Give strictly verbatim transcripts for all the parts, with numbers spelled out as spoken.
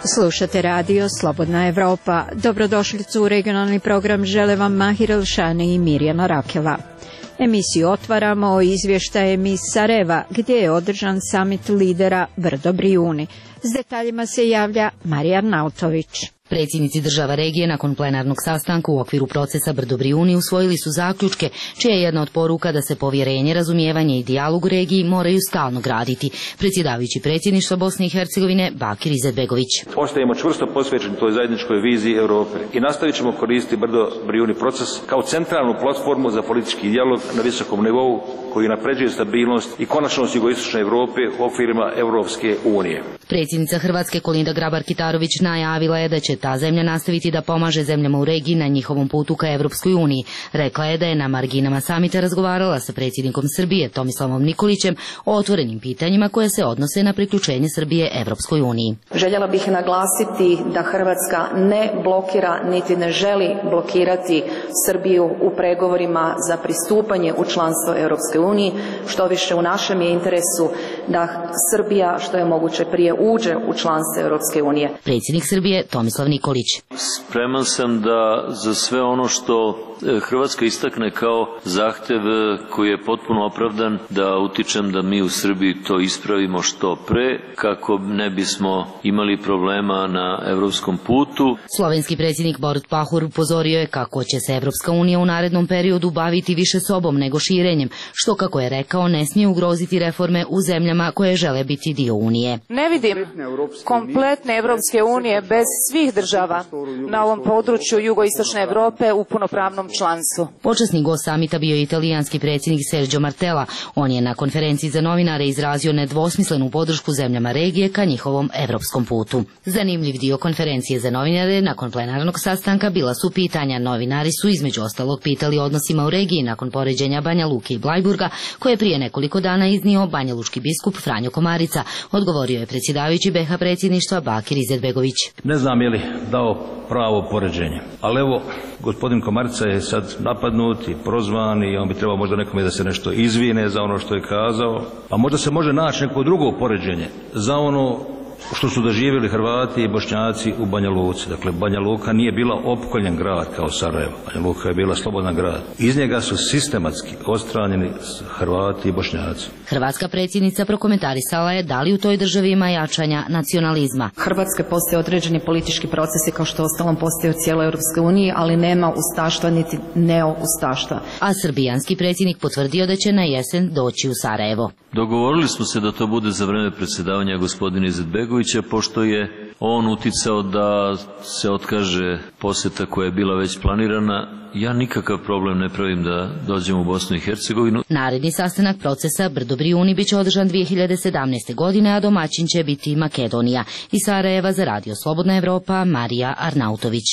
Slušate radio Slobodna Evropa. Dobrodošlicu u regionalni program žele vam Mahir Elšani i Mirjana Rakela. Emisiju otvaramo izvještajem iz Sarajeva, gdje je održan samit lidera Brdo Brijuni. S detaljima se javlja Marija Arnautović. Predsjednici država regije nakon plenarnog sastanka u okviru procesa Brdo Brijuni usvojili su zaključke, čija je jedna od poruka da se povjerenje, razumijevanje i dijalog u regiji moraju stalno graditi. Predsjedavajući predsjedništva Bosne i Hercegovine Bakir Izetbegović. Ostajemo čvrsto posvećeni toj zajedničkoj viziji Europe i nastavit ćemo koristiti Brdo Brijuni proces kao centralnu platformu za politički dijalog na visokom nivou koji napređuje stabilnost i konačnost jugoistočne Europe u okvirima Europske unije. Predsjednica Hrvatske Kolinda Grabar-Kitarović najavila je da će ta zemlja nastaviti da pomaže zemljama u regiji na njihovom putu ka Evropskoj uniji. Rekla je da je na marginama samita razgovarala sa predsjednikom Srbije Tomislavom Nikolićem o otvorenim pitanjima koje se odnose na priključenje Srbije Evropskoj uniji. Željela bih naglasiti da Hrvatska ne blokira niti ne želi blokirati Srbiju u pregovorima za pristupanje u članstvo Evropske unije. Što više, u našem je interesu da Srbija što je moguće prije uđe u članstvo Evropske unije. Predsjednik Srbije Tomislav Nikolić. Spreman sam da za sve ono što Hrvatska istakne kao zahtev koji je potpuno opravdan, da utičem da mi u Srbiji to ispravimo što pre, kako ne bismo imali problema na evropskom putu. Slovenski predsjednik Borut Pahor upozorio je kako će se Evropska unija u narednom periodu baviti više sobom nego širenjem, što, kako je rekao, ne smije ugroziti reforme u zemljama koje žele biti dio Unije. Ne vidim kompletne Evropske unije bez svih država na ovom području jugoistočne Evrope u punopravnom članstvu. Počasni gost samita bio je italijanski predsjednik Sergio Martella. On je na konferenciji za novinare izrazio nedvosmislenu podršku zemljama regije ka njihovom evropskom putu. Zanimljiv dio konferencije za novinare nakon plenarnog sastanka bila su pitanja. Novinari su između ostalog pitali o odnosima u regiji nakon poređenja Banja Luke i Blajburga, koje je prije nekoliko dana iznio banjalučki biskup Franjo Komarica. Odgovorio je predsjedavajući B iH predsjedništva Bakir Izetbegović. Ne znam je li dao pravo poređenje, ali evo, gospodin Komarica je sad napadnut i prozvan i on bi trebao možda nekome da se nešto izvine za ono što je kazao, a možda se može naći neko drugo poređenje za ono što su doživjeli Hrvati i Bošnjaci u Banja Luci. Dakle, Banja Luka nije bila opkoljen grad kao Sarajevo. Banja Luka je bila slobodan grad. Iz njega su sistematski odstranjeni Hrvati i Bošnjaci. Hrvatska predsjednica prokomentarisala je da li u toj državi ima jačanja nacionalizma. Hrvatske postoje određeni politički procesi kao što ostalom postoje u cijeloj Europskoj uniji, ali nema ustaštva niti neo-ustaštva. A srbijanski predsjednik potvrdio da će na jesen doći u Sarajevo. Dogovorili smo se da to bude za vreme predsjedavanja gospodina Izetbegovića, pošto je on uticao da se otkaže posjeta koja je bila već planirana. Ja nikakav problem ne pravim da dođem u Bosnu i Hercegovinu. Naredni sastanak procesa Brdo Brijuni biće održan dvije hiljade sedamnaeste. godine, a domaćin će biti Makedonija. Iz Sarajeva za radio Slobodna Evropa, Marija Arnautović.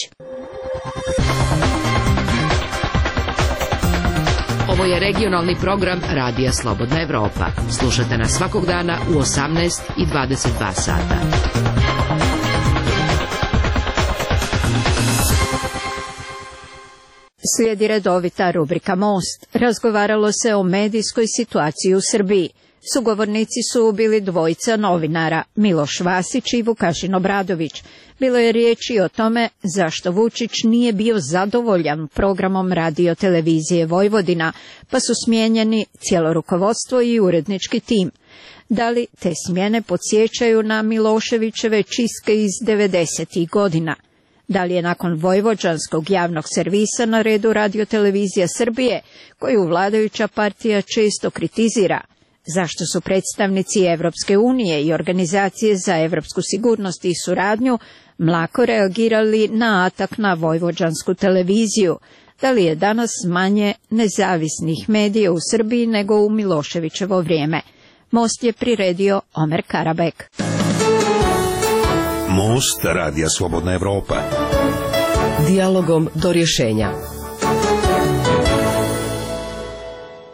Ovo je regionalni program Radija Slobodna Evropa. Slušate nas svakog dana u osamnaest i dvadeset dva sata. Slijedi redovita rubrika Most. Razgovaralo se o medijskoj situaciji u Srbiji. Sugovornici su bili dvojica novinara, Miloš Vasić i Vukašin Obradović. Bilo je riječi o tome zašto Vučić nije bio zadovoljan programom radio televizije Vojvodina, pa su smijenjeni cijelo rukovodstvo i urednički tim. Da li te smjene podsjećaju na Miloševićeve čistke iz devedesetih godina? Da li je nakon vojvođanskog javnog servisa na redu radiotelevizija Srbije, koju vladajuća partija često kritizira? Zašto su predstavnici Evropske unije i Organizacije za evropsku sigurnost i suradnju mlako reagirali na atak na vojvođansku televiziju? Da li je danas manje nezavisnih medija u Srbiji nego u Miloševićevo vrijeme? Most je priredio Omer Karabek. Most Radija Slobodna Evropa. Dijalogom do rješenja.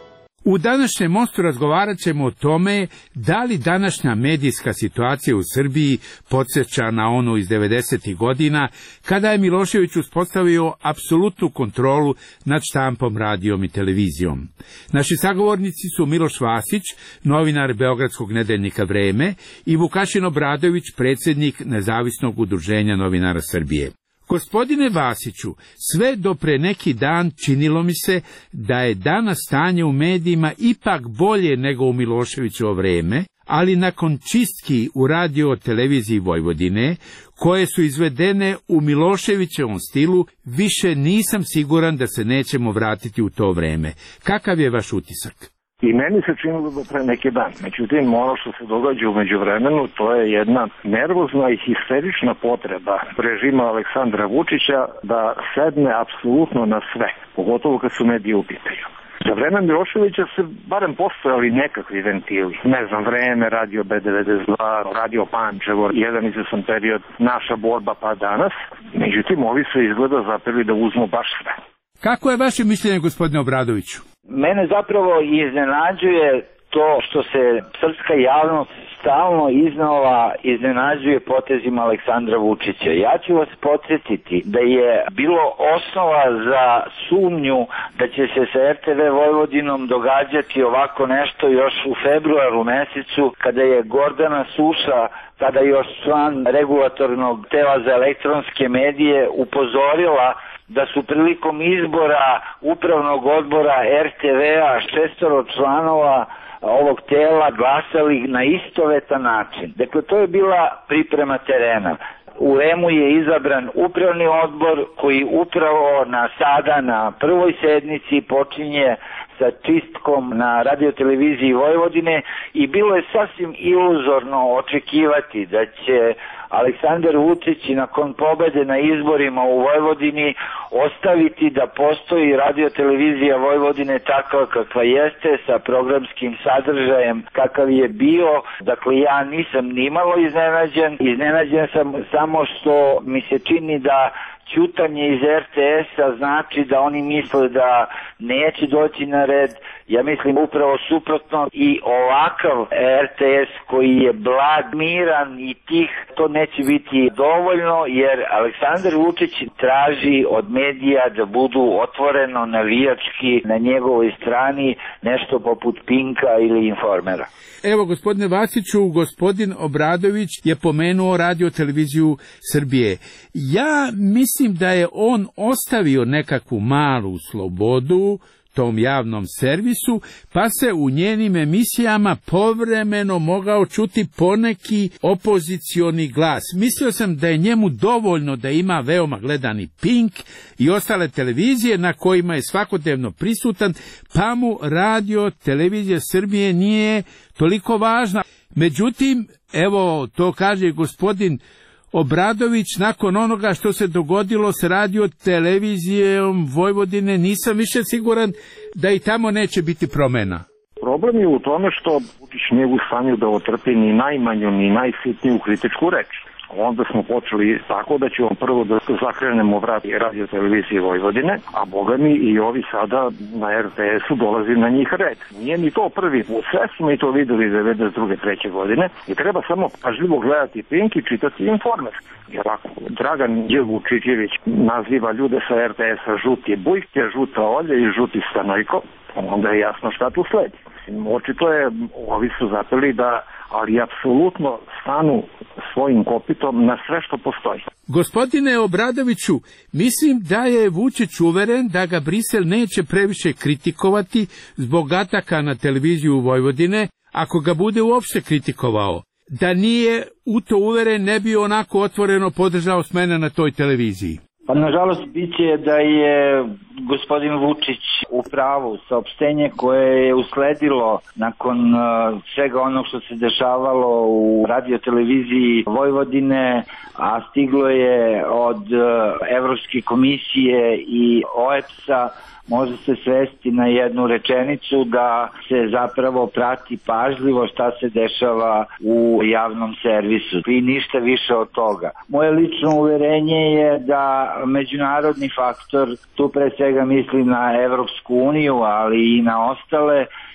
U današnjem mostu razgovarat ćemo o tome da li današnja medijska situacija u Srbiji podsjeća na onu iz devedesetih godina, kada je Milošević uspostavio apsolutnu kontrolu nad štampom, radijom i televizijom. Naši sagovornici su Miloš Vasić, novinar beogradskog nedeljnika Vreme, i Vukašin Obradović, predsjednik Nezavisnog udruženja novinara Srbije. Gospodine Vasiću, sve do pre neki dan činilo mi se da je danas stanje u medijima ipak bolje nego u Miloševićevo vreme, ali nakon čistki u radio televiziji Vojvodine, koje su izvedene u Miloševićevom stilu, više nisam siguran da se nećemo vratiti u to vreme. Kakav je vaš utisak? I meni se činilo do pre neki dan. Međutim, ono što se događa u međuvremenu, to je jedna nervozna i histerična potreba režima Aleksandra Vučića da sedne apsolutno na sve, pogotovo kad su mediji u pitanju. Za vreme Miloševića se barem postojali nekakvi ventili. Ne znam, Vreme, Radio B devedeset dva, Radio Pančevo, jedan izvesan period, Naša borba pa danas. Međutim, ovi se izgleda zapeli da uzmu baš sve. Kako je vaše mišljenje, gospodine Obradoviću? Mene zapravo iznenađuje to što se srpska javnost stalno iznova iznenađuje potezima Aleksandra Vučića. Ja ću vas podsjetiti da je bilo osnova za sumnju da će se sa R T V Vojvodinom događati ovako nešto još u februaru mesecu, kada je Gordana Suša, tada još član regulatornog tela za elektronske medije, upozorila da su prilikom izbora upravnog odbora R T V-a šestoro članova ovog tela glasali na istovetan način. Dakle, to je bila priprema terena. U R E M-u je izabran upravni odbor koji upravo na sada na prvoj sednici počinje sa čistkom na radioteleviziji Vojvodine i bilo je sasvim iluzorno očekivati da će Aleksandar Vučić nakon pobede na izborima u Vojvodini ostaviti da postoji radiotelevizija Vojvodine takva kakva jeste, sa programskim sadržajem kakav je bio. Dakle, ja nisam nimalo iznenađen. Iznenađen sam samo što mi se čini da ćutanje iz R T S-a znači da oni misle da neće doći na red. Ja mislim upravo suprotno, i ovakav R T S koji je blag, miran i tih, to neće biti dovoljno, jer Aleksandar Vučić traži od medija da budu otvoreno navijački na njegovoj strani, nešto poput Pinka ili Informera. Evo, gospodine Vasiću, gospodin Obradović je pomenuo radio televiziju Srbije. Ja mislim da je on ostavio nekakvu malu slobodu tom javnom servisu, pa se u njenim emisijama povremeno mogao čuti poneki opozicioni glas. Mislio sam da je njemu dovoljno da ima veoma gledani Pink i ostale televizije na kojima je svakodnevno prisutan, pa mu radio televizija Srbije nije toliko važna. Međutim, evo, to kaže gospodin Obradović, nakon onoga što se dogodilo s radio televizijom Vojvodine, nisam više siguran da i tamo neće biti promena. Problem je u tome što Vučić nije u stanju da otrpi ni najmanju, ni najsitniju kritičku reč. Onda smo počeli tako da ćemo prvo da zakrenemo vrat radio televizije Vojvodine, a boga mi i ovi sada na R T S-u dolazi na njih red. Nije ni to prvi put, sve smo i to videli devedeset druge treće godine i treba samo pažljivo gledati Pink i čitati Informer. Jer ako Dragan Đ. Vučićević naziva ljude sa R T S-a žuti bujke, žuta olje i žuti stanojko, onda je jasno šta tu sledi. Očito je, ovi su zapeli da, ali apsolutno stanu svojim kopitom na sve što postoji. Gospodine Obradoviću, mislim da je Vučić uveren da ga Brisel neće previše kritikovati zbog ataka na televiziju Vojvodine, ako ga bude uopšte kritikovao. Da nije u to uveren, ne bi onako otvoreno podržao smene na toj televiziji. Pa nažalost biće da je gospodin Vučić u pravu. Saopštenje koje je usledilo nakon uh, svega onog što se dešavalo u radioteleviziji Vojvodine, a stiglo je od uh, Evropske komisije i O E P S-a, može se svesti na jednu rečenicu da se zapravo prati pažljivo šta se dešava u javnom servisu i ništa više od toga. Moje lično uverenje je da međunarodni faktor, tu pre svega mislim na Evropsku uniju, ali i na ostale,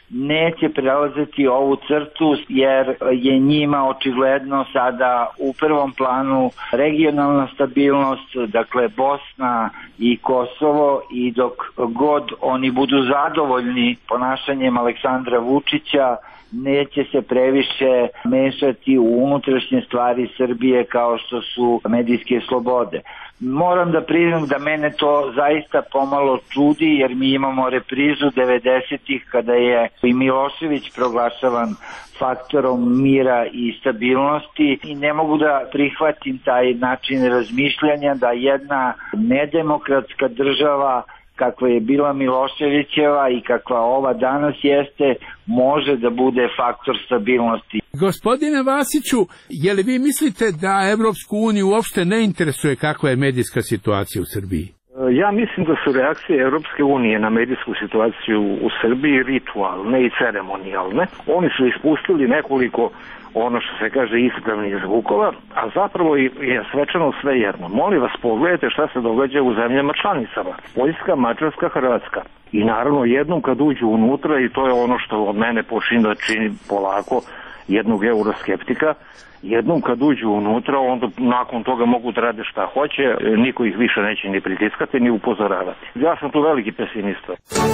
neće prelaziti ovu crtu jer je njima očigledno sada u prvom planu regionalna stabilnost, dakle Bosna i Kosovo, i dok god oni budu zadovoljni ponašanjem Aleksandra Vučića, neće se previše mešati u unutrašnje stvari Srbije kao što su medijske slobode. Moram da priznam da mene to zaista pomalo čudi, jer mi imamo reprizu devedesetih kada je i Milošević proglašavan faktorom mira i stabilnosti, i ne mogu da prihvatim taj način razmišljanja da jedna nedemokratska država kakva je bila Miloševićeva i kakva ova danas jeste, može da bude faktor stabilnosti. Gospodine Vasiću, je li vi mislite da Evropsku uniju uopšte ne interesuje kakva je medijska situacija u Srbiji? Ja mislim da su reakcije Evropske unije na medijsku situaciju u Srbiji ritualne i ceremonijalne. Oni su ispustili nekoliko, ono što se kaže, ispravnih zvukova, a zapravo je svečano sve jedno. Molim vas, pogledajte šta se događa u zemljama članicama. Poljska, Mađarska, Hrvatska. I naravno jednom kad uđu unutra, i to je ono što od mene počinje da čini polako jednog euroskeptika, jednom kad uđu unutra, onda nakon toga mogu da rade šta hoće, niko ih više neće ni pritiskati ni upozoravati. Ja sam tu veliki pesimista.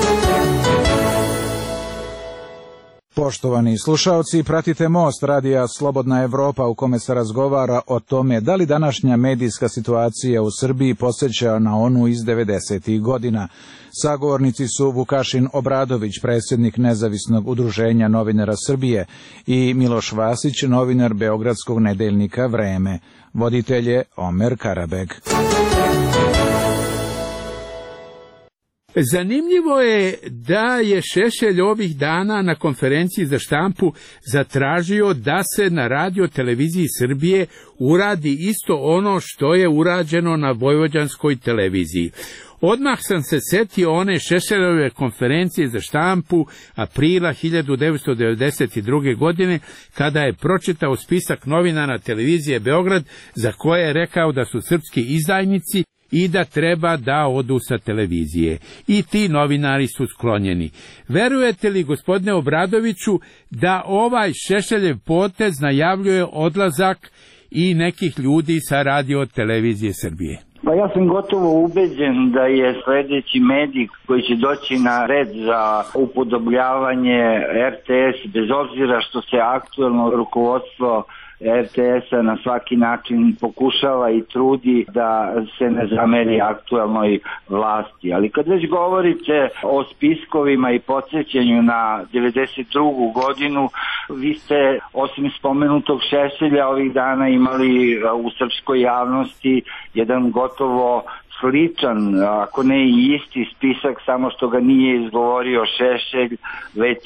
Poštovani slušaoci, pratite Most radija Slobodna Evropa, u kome se razgovara o tome da li današnja medijska situacija u Srbiji podsjeća na onu iz devedesetih godina. Sagovornici su Vukašin Obradović, predsjednik Nezavisnog udruženja novinara Srbije, i Miloš Vasić, novinar beogradskog nedeljnika Vreme. Voditelj je Omer Karabeg. Zanimljivo je da je Šešelj ovih dana na konferenciji za štampu zatražio da se na radio televiziji Srbije uradi isto ono što je urađeno na vojvođanskoj televiziji. Odmah sam se setio one Šešeljove konferencije za štampu aprila hiljadu devetsto devedeset druge. godine, kada je pročitao spisak novinara televizije Beograd za koje je rekao da su srpski izdajnici i da treba da odu sa televizije. I ti novinari su sklonjeni. Verujete li, gospodine Obradoviću, da ovaj Šešeljev potez najavljuje odlazak i nekih ljudi sa radio televizije Srbije? Pa ja sam gotovo ubeđen da je sledeći medij koji će doći na red za upodobljavanje R T S, bez obzira što se aktuelno rukovodstvo R T S-a na svaki način pokušava i trudi da se ne zameri aktuelnoj vlasti. Ali kad već govorite o spiskovima i podsjećanju na devedeset drugu. godinu, vi ste osim spomenutog Šešelja ovih dana imali u srpskoj javnosti jedan gotovo sličan, ako ne i isti spisak, samo što ga nije izgovorio Šešelj, već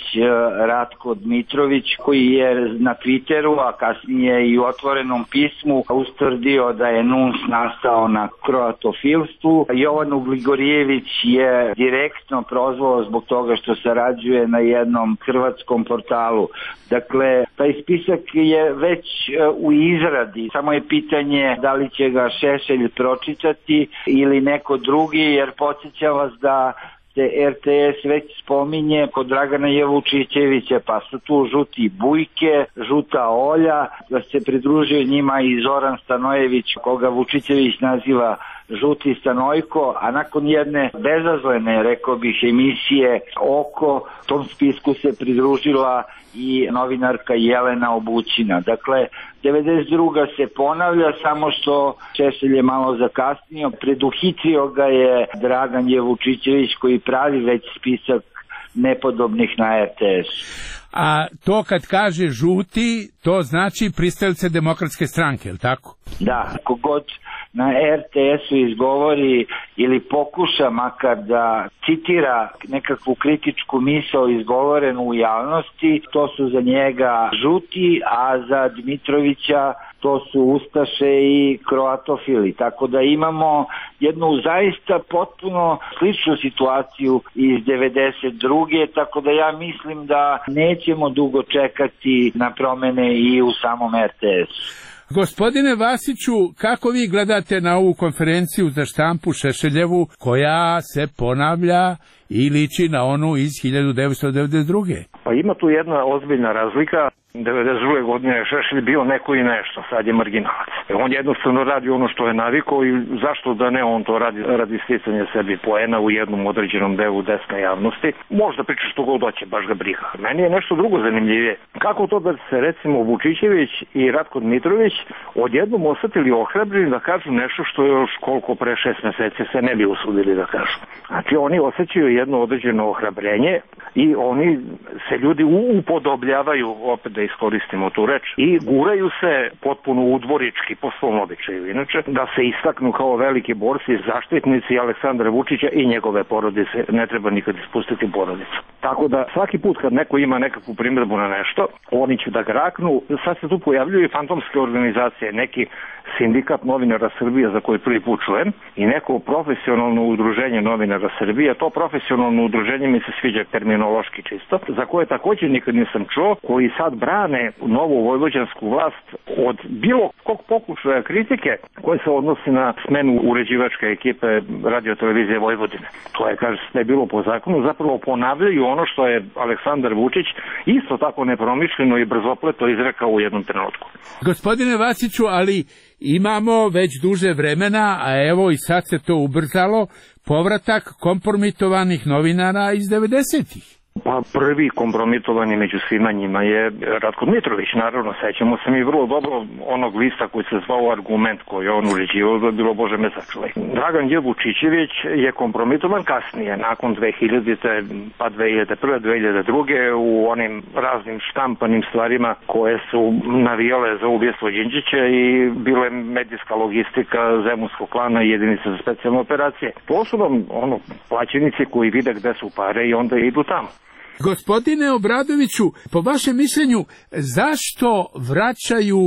Ratko Dmitrović, koji je na Twitteru, a kasnije i u otvorenom pismu ustvrdio da je N U N S nastao na kroatofilstvu. Jovan Ugligorijević je direktno prozvao zbog toga što sarađuje na jednom hrvatskom portalu. Dakle, taj spisak je već u izradi, samo je pitanje da li će ga Šešelj pročitati ili neko drugi, jer podsjećam vas da se R T S već spominje kod Dragana Jevučićevića, pa su tu žuti Bujke, žuta Olja, da se pridružio njima i Zoran Stanojević, koga Vučićević naziva žuti Stanojko, a nakon jedne bezazlene, rekao bih, emisije Oko, tom spisku se pridružila i novinarka Jelena Obućina. Dakle, devedeset druga se ponavlja, samo što Šešelj je malo zakasnio, preduhitrio ga je Dragan Jevučićević koji pravi već spisak nepodobnih na R T S. A to kad kaže žuti, to znači pristalice Demokratske stranke, je li tako? Da, kogod na R T S-u izgovori ili pokuša makar da citira nekakvu kritičku misao izgovorenu u javnosti, to su za njega žuti, a za Dmitrovića to su ustaše i kroatofili. Tako da imamo jednu zaista potpuno sličnu situaciju iz devedeset druge. Tako da ja mislim da nećemo dugo čekati na promene i u samom R T S-u. Gospodine Vasiću, kako vi gledate na ovu konferenciju za štampu Šešeljevu, koja se ponavlja i liči na onu iz hiljadu devetsto devedeset druge. Pa ima tu jedna ozbiljna razlika. devedeset druge godine je Šešelj bio neko i nešto, sad je marginalac. On jednostavno radi ono što je navikao i zašto da ne on to radi radi sticanja sebi poena u jednom određenom delu desne javnosti. Možda priča što god hoće, baš ga briga. Meni je nešto drugo zanimljivije. Kako to da se recimo Vučićević i Ratko Dmitrović odjednom osetili ohrabreni da kažu nešto što je još koliko pre šest meseci se ne bi usudili da kažu. Znači oni osjećaju jedno određeno ohrabrenje i oni se ljudi upodobljavaju, opet da iskoristimo tu reč, i guraju se potpuno udvorički po svom običaju. Inače, da se istaknu kao veliki borci, zaštitnici Aleksandra Vučića i njegove porodice. Ne treba nikad ispustiti porodicu. Tako da svaki put kad neko ima nekakvu primjedbu na nešto, oni će da graknu. Sad se tu pojavljuju i fantomske organizacije, neki sindikat novinara Srbije za koji prvi put čujem i neko profesionalno udruženje novinara Srbije. To profesionalno udruženje mi se sviđa terminološki čisto, za koje također nikad nisam čuo, koji sad brane novu vojvođansku vlast od bilo kog pokušaja kritike koje se odnosi na smenu uređivačke ekipe Radio-televizije Vojvodine. To je, kaže se, bilo po zakonu, zapravo ponavljaju ono što je Aleksandar Vučić isto tako nepromišljeno i brzopleto izrekao u jednom trenutku. Gospodine Vasiću, ali imamo već duže vremena, a evo i sad se to ubrzalo, povratak kompromitovanih novinara iz devedesetih. Pa prvi kompromitovani među svima njima je Ratko Dmitrović, naravno, sećamo se mi vrlo dobro onog lista koji se zvao Argument, koji je on uređivao, da bilo Bože me sačuvaj. Dragan J. Vučićević je kompromitovan kasnije, nakon dve hiljadite, pa dve hiljade prve, dve hiljade druge, u onim raznim štampanim stvarima koje su navijale za ubijstvo Đinđića i bile medijska logistika Zemunskog klana i jedinice za specijalne operacije. To su nam ono, plaćenici koji vide gde su pare i onda idu tamo. Gospodine Obradoviću, po vašem mišljenju, zašto vraćaju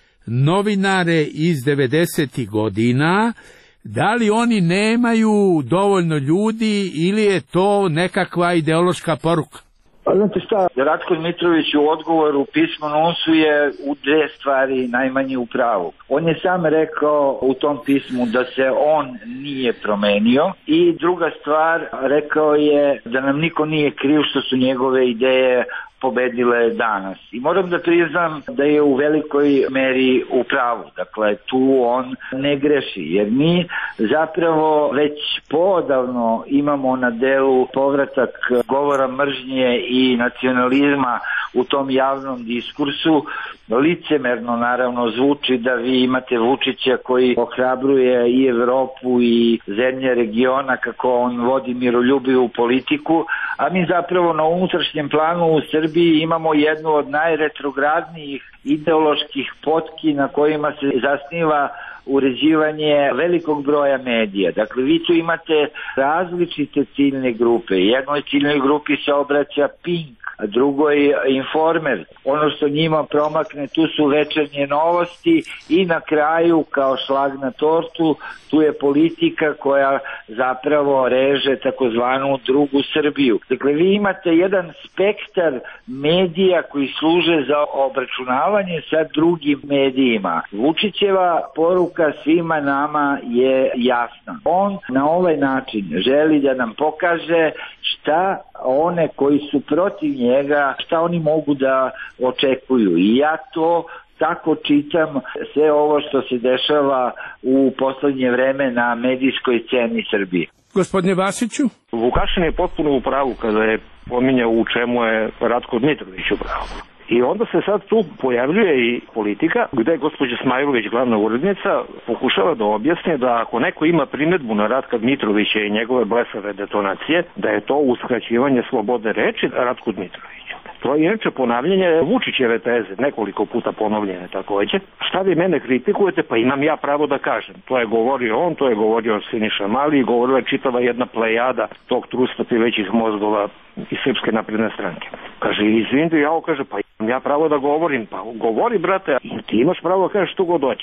novinare iz devedesetih godina? Da li oni nemaju dovoljno ljudi ili je to nekakva ideološka poruka? Pa znate šta, Ratko Dmitrović u odgovoru pismo Nunsu je u dve stvari najmanje u pravu. On je sam rekao u tom pismu da se on nije promenio i druga stvar, rekao je da nam niko nije kriv što su njegove ideje pobedile danas. I moram da priznam da je u velikoj meri u pravu. Dakle, tu on ne greši, jer mi zapravo već poodavno imamo na delu povratak govora mržnje i nacionalizma u tom javnom diskursu. Licemerno naravno zvuči da vi imate Vučića koji ohrabruje i Evropu i zemlje regiona kako on vodi miroljubivu politiku, a mi zapravo na unutrašnjem planu u Srbiji imamo jednu od najretrogradnijih ideoloških potki na kojima se zasniva uređivanje velikog broja medija. Dakle, vi tu imate različite ciljne grupe. Jednoj ciljnoj grupi se obraća Pink, a drugoj Informer. Ono što njima promakne, tu su večernje novosti i na kraju, kao šlag na tortu, tu je politika koja zapravo reže takozvanu drugu Srbiju. Dakle, vi imate jedan spektar medija koji služe za obračunavanje sa drugim medijima. Vučićeva poruka svima nama je jasna. On na ovaj način želi da nam pokaže šta one koji su protiv njega, šta oni mogu da očekuju. I ja to tako čitam sve ovo što se dešava u poslednje vreme na medijskoj sceni Srbije. Gospodine Vasiću? Vukašin je potpuno u pravu kada je pominjao u čemu je Ratko Dmitrović u pravu. I onda se sad tu pojavljuje i politika gde gospođa Smajlović, glavna urednica, pokušava da objasni da ako neko ima primedbu na Ratka Dmitrovića i njegove blesave detonacije, da je to uskraćivanje slobode reči Ratku Dmitroviću. To je inače ponavljanje Vučićeve teze, nekoliko puta ponovljene takođe. Šta vi mene kritikujete? Pa imam ja pravo da kažem. To je govorio on, to je govorio Siniša Mali i govorila je čitava jedna plejada tog trusta većih mozgova iz Srpske napredne stranke. Kaže, izvinite, ja ovo kaže, pa imam ja pravo da govorim. Pa govori, brate, ti imaš pravo da kažeš što god hoćeš.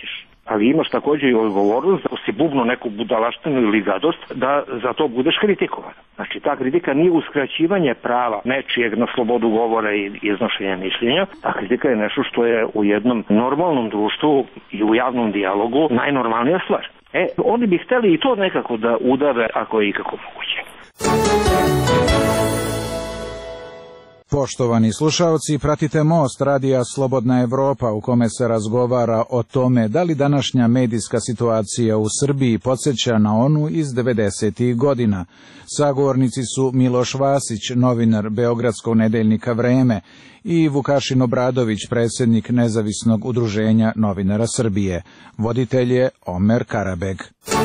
ali imaš takođe i odgovornost da si bubno neku budalaštinu ili gadost, da za to budeš kritikovan. Znači, ta kritika nije uskraćivanje prava nečijeg na slobodu govora i iznošenja mišljenja, ta kritika je nešto što je u jednom normalnom društvu i u javnom dijalogu najnormalnija stvar. E, oni bi hteli i to nekako da udave ako je ikako moguće. Poštovani slušaoci, pratite Most radija Slobodna Evropa u kome se razgovara o tome da li današnja medijska situacija u Srbiji podsjeća na onu iz devedesetih godina. Sagovornici su Miloš Vasić, novinar beogradskog nedeljnika Vreme, i Vukašin Obradović, predsjednik Nezavisnog udruženja novinara Srbije. Voditelj je Omer Karabeg.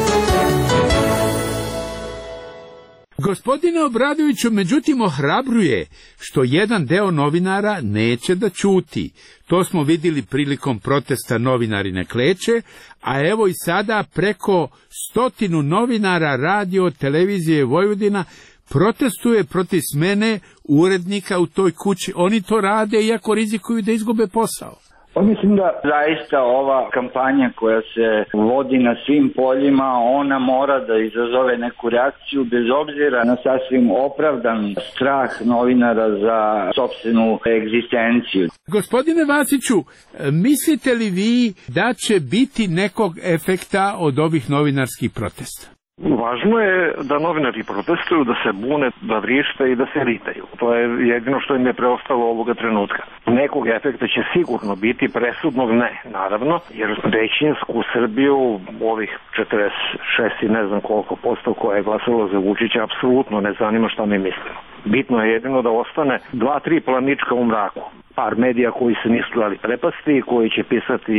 Gospodine Obradoviću, međutim, ohrabruje što jedan deo novinara neće da ćuti. To smo vidjeli prilikom protesta Novinari ne kleče, a evo i sada preko stotinu novinara radio televizije Vojvodina protestuje protiv smene urednika u toj kući. Oni to rade iako rizikuju da izgube posao. Pa mislim da zaista ova kampanja koja se vodi na svim poljima, ona mora da izazove neku reakciju bez obzira na sasvim opravdan strah novinara za sopstvenu egzistenciju. Gospodine Vasiću, mislite li vi da će biti nekog efekta od ovih novinarskih protesta? Važno je da novinari protestuju, da se bune, da vrište i da se ritaju. To je jedino što im je preostalo ovoga trenutka. Nekog efekta će sigurno biti, presudnog ne, naravno, jer većinsku Srbiju, ovih četrdeset šest i ne znam koliko posto koja je glasalo za Vučića, apsolutno ne zanima šta mi mislimo. Bitno je jedino da ostane dva, tri planička u mraku. Par medija koji se nisu dali prepasti, koji će pisati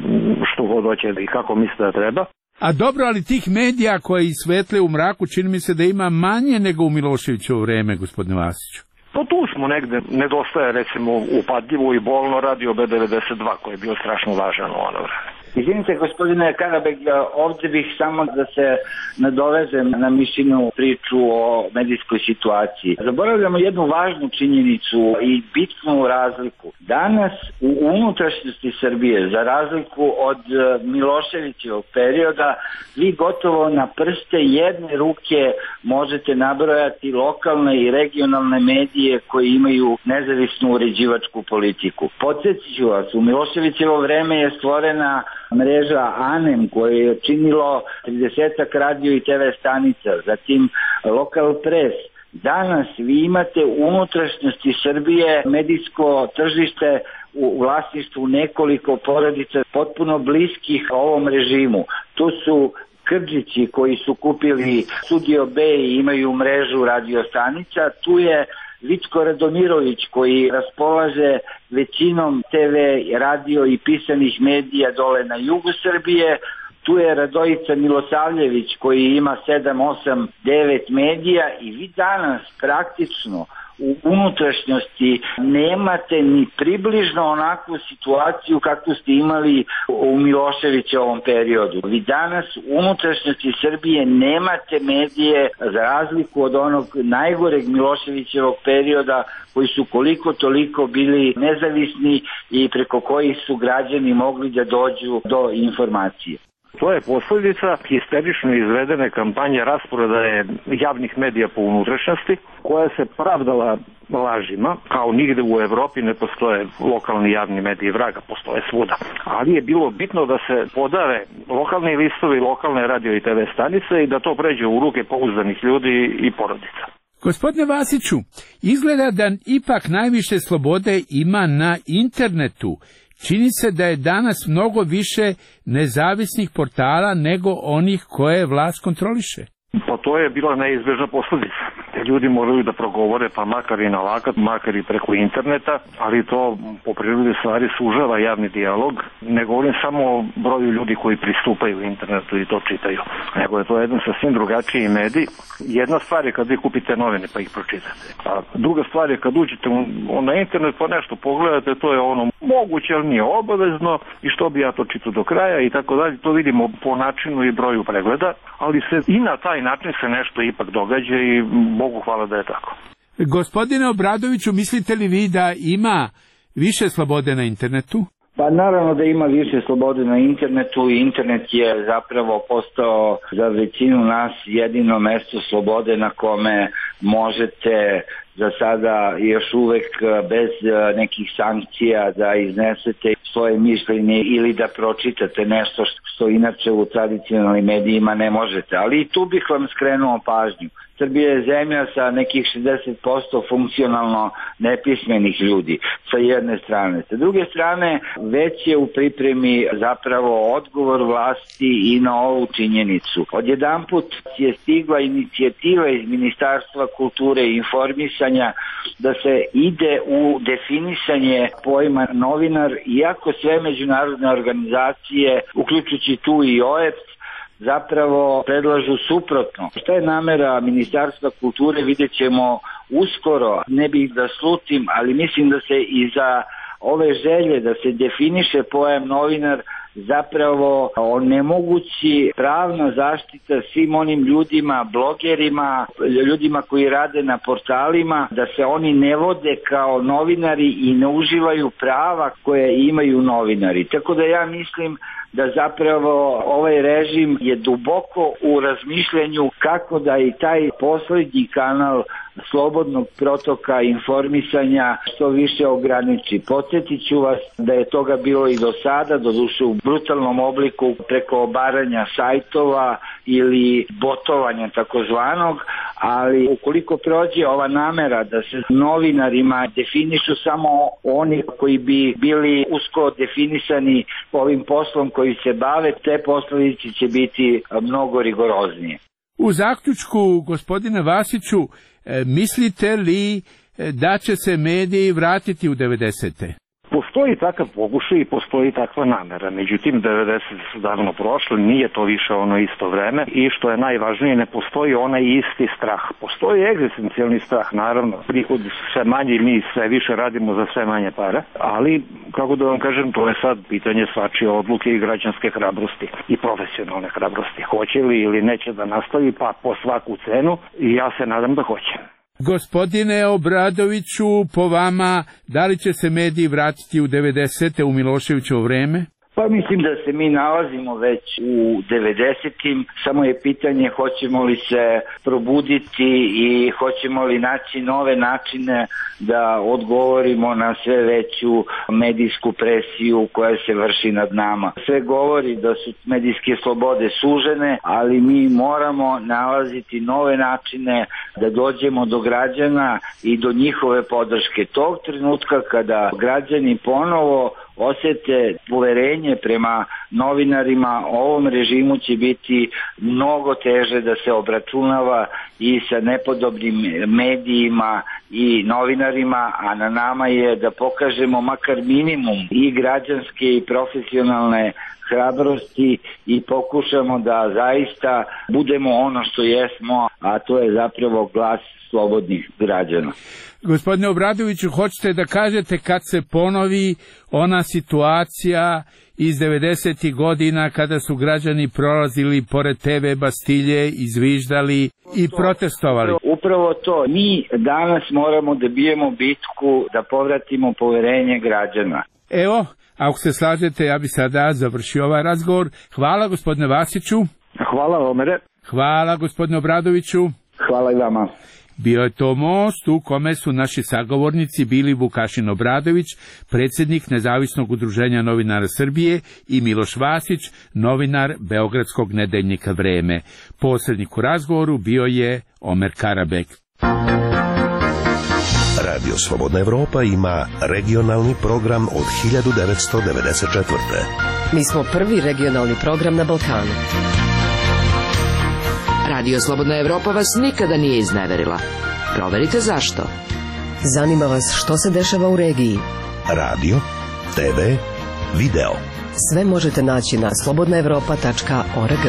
što god hoće i kako misle da treba. A dobro, ali tih medija koji svetle u mraku, čini mi se da ima manje nego u Miloševićevo vreme, gospodine Vasiću. Pa tu smo negde, nedostaje recimo upadljivo i bolno radio B devedeset dva koji je bio strašno važan u ono vreme. Izvinite, gospodine Karabeg, ovdje bih samo da se nadovezem na Mišinu priču o medijskoj situaciji. Zaboravljamo jednu važnu činjenicu i bitnu razliku. Danas u unutrašnjosti Srbije, za razliku od Miloševićevog perioda, vi gotovo na prste jedne ruke možete nabrojati lokalne i regionalne medije koji imaju nezavisnu uređivačku politiku. Podsjetit ću vas, u Miloševićevo vreme je stvorena mreža ANEM koje je činilo tridesetak radio i te ve stanica, zatim Lokal Pres. Danas vi imate u unutrašnjosti Srbije medijsko tržište u vlasništvu nekoliko porodica potpuno bliskih ovom režimu. Tu su Krđići koji su kupili Studio B i imaju mrežu radio stanica, tu je Vicko Radomirović koji raspolaže većinom te ve, radio i pisanih medija dole na jugu Srbije, tu je Radojica Milosavljević koji ima sedam, osam, devet medija i vi danas praktično u unutrašnjosti nemate ni približno onakvu situaciju kakvu ste imali u Miloševićevom periodu. Vi danas u unutrašnjosti Srbije nemate medije za razliku od onog najgoreg Miloševićevog perioda koji su koliko toliko bili nezavisni i preko kojih su građani mogli da dođu do informacije. To je posljedica histerično izvedene kampanje rasprodaje javnih medija po unutrašnjosti, koja se pravdala lažima, kao nigde u Evropi ne postoje lokalni javni mediji vraga, postoje svuda. Ali je bilo bitno da se podave lokalni listovi, lokalne radio i te ve stanice i da to pređe u ruke pouzdanih ljudi i porodica. Gospodine Vasiću, izgleda da ipak najviše slobode ima na internetu. Čini se da je danas mnogo više nezavisnih portala nego onih koje vlast kontroliše. Pa to je bila neizbežna posljedica. Ljudi moraju da progovore, pa makar i na lakat, makar i preko interneta, ali to po prirodi stvari sužava javni dijalog. Ne govorim samo o broju ljudi koji pristupaju internetu i to čitaju, nego je to jedan sasvim drugačiji medij. Jedna stvar je kad vi kupite novine pa ih pročitate. A druga stvar je kad uđete na internet pa nešto pogledate, to je ono moguće, ali nije obavezno i što bi ja to čitao do kraja i tako dalje. To vidimo po načinu i broju pregleda, ali se i na taj način se nešto ipak događa i Bogu hvala da je tako. Gospodine Obradoviću, mislite li vi da ima više slobode na internetu? Pa naravno da ima više slobode na internetu i internet je zapravo postao za većinu nas jedino mesto slobode na kome možete za sada još uvek bez nekih sankcija da iznesete svoje mišljenje ili da pročitate nešto što inače u tradicionalnim medijima ne možete. Ali i tu bih vam skrenuo pažnju. Srbija je zemlja sa nekih šezdeset posto funkcionalno nepismenih ljudi sa jedne strane. Sa druge strane, već je u pripremi zapravo odgovor vlasti i na ovu činjenicu. Odjedanput je stigla inicijativa iz Ministarstva kulture i informisanja da se ide u definisanje pojma novinar, iako sve međunarodne organizacije, uključujući tu i O E B S, zapravo predlažu suprotno. Šta je namera Ministarstva kulture vidjet ćemo uskoro, ne bih da slutim, ali mislim da se i za ove želje da se definiše pojam novinar zapravo onemogući pravna zaštita svim onim ljudima, blogerima, ljudima koji rade na portalima, da se oni ne vode kao novinari i ne uživaju prava koje imaju novinari. Tako da ja mislim da zapravo ovaj režim je duboko u razmišljanju kako da i taj poslednji kanal slobodnog protoka informisanja što više ograniči. Podsjetit ću vas da je toga bilo i do sada, doduše u brutalnom obliku preko obaranja sajtova ili botovanja takozvanog, ali ukoliko prođe ova namera da se novinarima definišu samo oni koji bi bili usko definisani ovim poslom koji se bave, te posledice će biti mnogo rigoroznije. U zaključku, gospodine Vasiću, mislite li da će se mediji vratiti u devedesete? Postoji takav pokušaj i postoji takva namera, međutim devedesete su davno prošle, nije to više ono isto vreme i što je najvažnije, ne postoji onaj isti strah. Postoji egzistencijalni strah, naravno, prihodi su sve manji, mi sve više radimo za sve manje para, ali kako da vam kažem, to je sad pitanje svačije odluke i građanske hrabrosti i profesionalne hrabrosti. Hoće li ili neće da nastavi, pa po svaku cenu, i ja se nadam da hoće. Gospodine Obradoviću, po vama, da li će se mediji vratiti u devedesete u Miloševićevo vreme? Pa mislim da se mi nalazimo već u devedesetim, samo je pitanje hoćemo li se probuditi i hoćemo li naći nove načine da odgovorimo na sve veću medijsku presiju koja se vrši nad nama. Sve govori da su medijske slobode sužene, ali mi moramo nalaziti nove načine da dođemo do građana i do njihove podrške. Tog trenutka kada građani ponovo osete poverenje prema novinarima, ovom režimu će biti mnogo teže da se obračunava i sa nepodobnim medijima i novinarima, a na nama je da pokažemo makar minimum i građanske i profesionalne hrabrosti i pokušamo da zaista budemo ono što jesmo, a to je zapravo glas slobodnih građana. Gospodine Obradoviću, hoćete da kažete kad se ponovi ona situacija iz devedesetih godina kada su građani prolazili pored te ve Bastilje, izviždali i protestovali? Upravo to. Mi danas moramo da bijemo bitku da povratimo poverenje građana. Evo, ako se slažete, ja bi sada završio ovaj razgovor. Hvala gospodine Vasiću. Hvala Omere. Hvala gospodine Obradoviću. Hvala i vama. Bio je to most u kome su naši sagovornici bili Vukašin Obradović, predsjednik Nezavisnog udruženja novinara Srbije, i Miloš Vasić, novinar Beogradskog nedeljnika Vreme. Posrednik u razgovoru bio je Omer Karabek. Radio Slobodna Evropa ima regionalni program od hiljadu devetsto devedeset četvrte. Mi smo prvi regionalni program na Balkanu. Radio Slobodna Evropa vas nikada nije izneverila. Proverite zašto. Zanima vas što se dešava u regiji. Radio, te ve, video. Sve možete naći na slobodna evropa tačka org.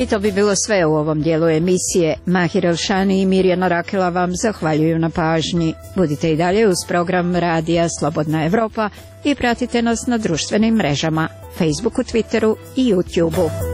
I to bi bilo sve u ovom dijelu emisije. Mahir Elšani i Mirjana Rakela vam zahvaljuju na pažnji. Budite i dalje uz program Radija Slobodna Evropa i pratite nas na društvenim mrežama, Facebooku, Twitteru i YouTubeu.